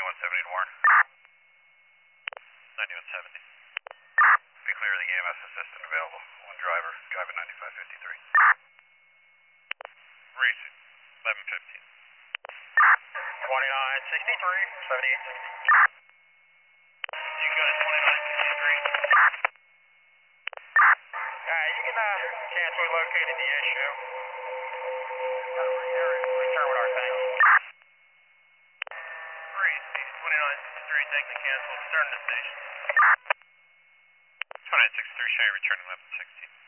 9170 to Warren. 9170. Be clear of the EMS assistant available. One driver, driving 9553. Reach 1115. 2963, 7860. You got 2953. You can cancel located the issue. Return with our thanks. Reach 2963, thank the cancel. Return to the station. 2963, Shay, returning 1116.